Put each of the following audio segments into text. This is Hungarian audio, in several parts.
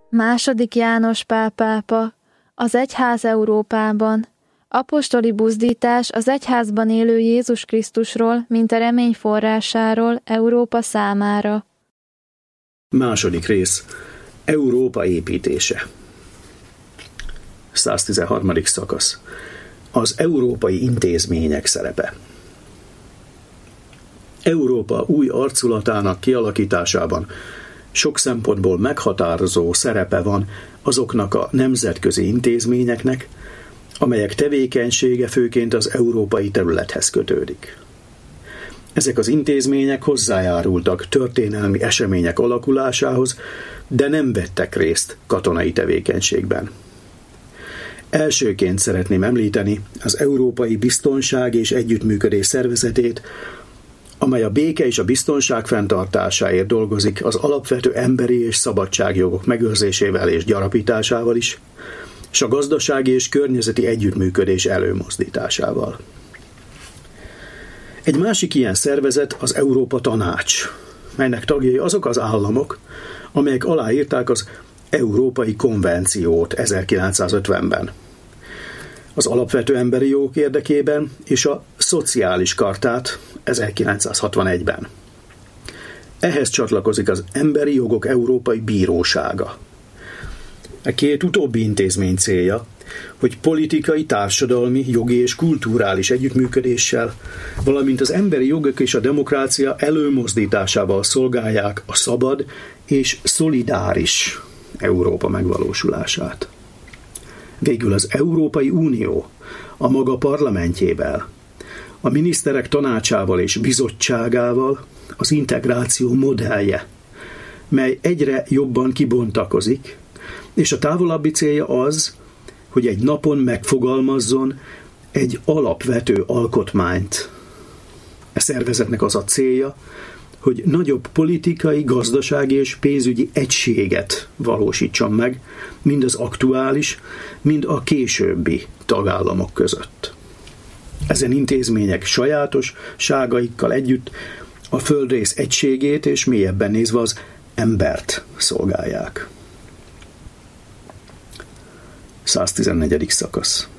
II. János Pál pápa, az egyház Európában, apostoli buzdítás az egyházban élő Jézus Krisztusról, mint a remény forrásáról Európa számára. II. rész. Európa építése. 113. szakasz. Az európai intézmények szerepe. Európa új arculatának kialakításában sok szempontból meghatározó szerepe van azoknak a nemzetközi intézményeknek, amelyek tevékenysége főként az európai területhez kötődik. Ezek az intézmények hozzájárultak történelmi események alakulásához, de nem vettek részt katonai tevékenységben. Elsőként szeretném említeni az Európai Biztonság és Együttműködés Szervezetét, amely a béke és a biztonság fenntartásáért dolgozik az alapvető emberi és szabadságjogok megőrzésével és gyarapításával is, és a gazdasági és környezeti együttműködés előmozdításával. Egy másik ilyen szervezet az Európa Tanács, melynek tagjai azok az államok, amelyek aláírták az Európai Konvenciót 1950-ben. Az alapvető emberi jogok érdekében és a Szociális Chartát 1961-ben. Ehhez csatlakozik az Emberi Jogok Európai Bírósága. A két utóbbi intézmény célja, hogy politikai, társadalmi, jogi és kulturális együttműködéssel, valamint az emberi jogok és a demokrácia előmozdításával szolgálják a szabad és szolidáris Európa megvalósulását. Végül az Európai Unió a maga parlamentjével, a miniszterek tanácsával és bizottságával az integráció modellje, mely egyre jobban kibontakozik, és a távolabbi célja az, hogy egy napon megfogalmazzon egy alapvető alkotmányt. E szervezetnek az a célja, hogy nagyobb politikai, gazdasági és pénzügyi egységet valósítson meg, mind az aktuális, mind a későbbi tagállamok között. Ezen intézmények sajátosságaikkal együtt a földrész egységét és mélyebben nézve az embert szolgálják. 114. szakasz.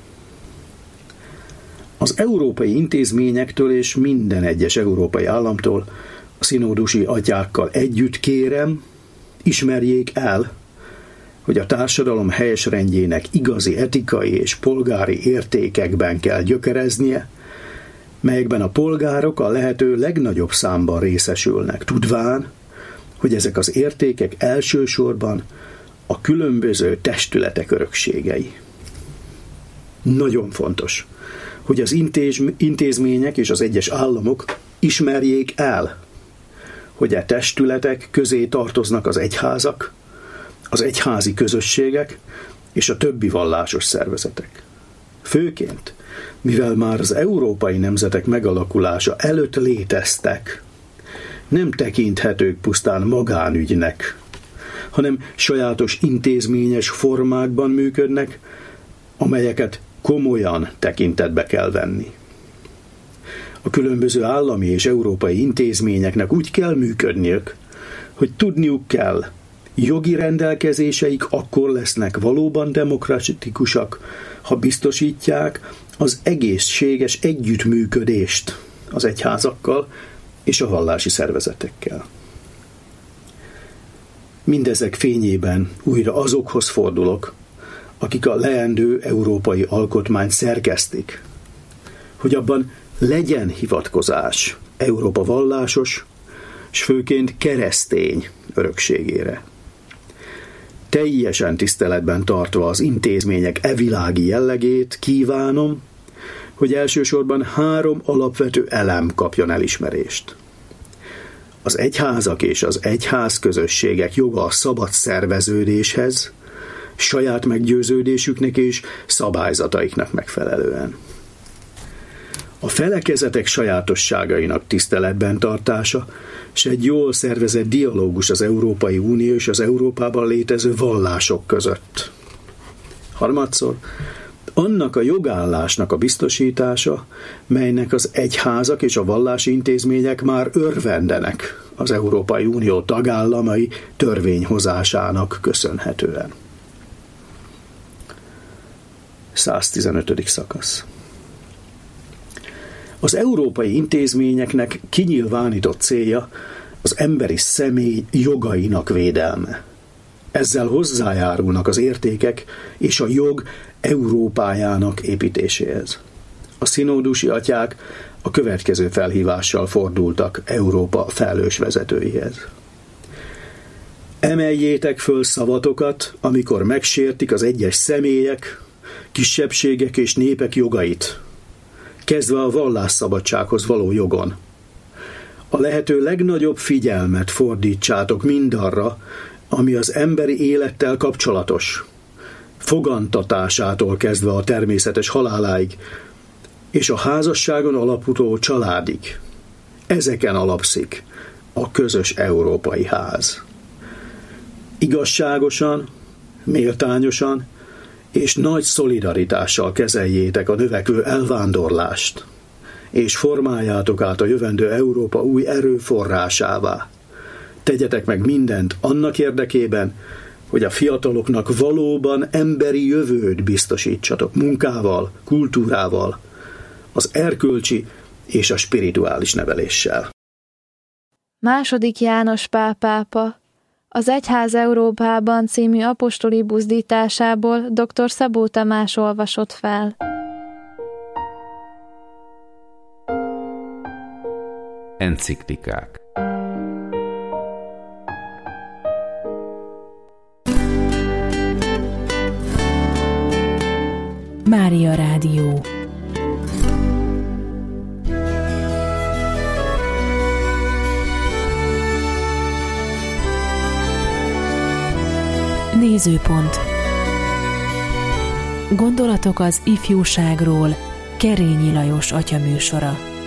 Az európai intézményektől és minden egyes európai államtól a szinódusi atyákkal együtt kérem, ismerjék el, hogy a társadalom helyes rendjének igazi etikai és polgári értékekben kell gyökereznie, melyekben a polgárok a lehető legnagyobb számban részesülnek, tudván, hogy ezek az értékek elsősorban a különböző testületek örökségei. Nagyon fontos, hogy az intézmények és az egyes államok ismerjék el, hogy a testületek közé tartoznak az egyházak, az egyházi közösségek és a többi vallásos szervezetek. Főként, mivel már az európai nemzetek megalakulása előtt léteztek, nem tekinthetők pusztán magánügynek, hanem sajátos intézményes formákban működnek, amelyeket komolyan tekintetbe kell venni. A különböző állami és európai intézményeknek úgy kell működniük, hogy tudniuk kell, jogi rendelkezéseik akkor lesznek valóban demokratikusak, ha biztosítják az egészséges együttműködést az egyházakkal és a vallási szervezetekkel. Mindezek fényében újra azokhoz fordulok, akik a leendő európai alkotmányt szerkesztik, hogy abban legyen hivatkozás Európa vallásos, és főként keresztény örökségére. Teljesen tiszteletben tartva az intézmények evilági jellegét kívánom, hogy elsősorban 3 alapvető elem kapjon elismerést. Az egyházak és az egyházközösségek joga a szabad szerveződéshez, saját meggyőződésüknek és szabályzataiknak megfelelően. A felekezetek sajátosságainak tiszteletben tartása, és egy jól szervezett dialógus az Európai Unió és az Európában létező vallások között. Harmadszor, Annak a jogállásnak a biztosítása, melynek az egyházak és a vallási intézmények már örvendenek az Európai Unió tagállamai törvényhozásának köszönhetően. 115. szakasz. Az európai intézményeknek kinyilvánított célja az emberi személy jogainak védelme. Ezzel hozzájárulnak az értékek és a jog Európájának építéséhez. A szinódusi atyák a következő felhívással fordultak Európa felelős vezetőihez. Emeljétek föl szavatokat, amikor megsértik az egyes személyek, kisebbségek és népek jogait, kezdve a vallásszabadsághoz való jogon. A lehető legnagyobb figyelmet fordítsátok mindarra, ami az emberi élettel kapcsolatos, fogantatásától kezdve a természetes haláláig, és a házasságon alapuló családig. Ezeken alapszik a közös európai ház. Igazságosan, méltányosan és nagy szolidaritással kezeljétek a növekvő elvándorlást, és formáljátok át a jövendő Európa új erőforrásává. Tegyetek meg mindent annak érdekében, hogy a fiataloknak valóban emberi jövőt biztosítsatok munkával, kultúrával, az erkölcsi és a spirituális neveléssel. II. János Pál pápa az Egyház Európában című apostoli buzdításából dr. Szabó Tamás olvasott fel. Enciklikák. Mária Rádió. Nézőpont. Gondolatok az ifjúságról. Kerényi Lajos atya műsora.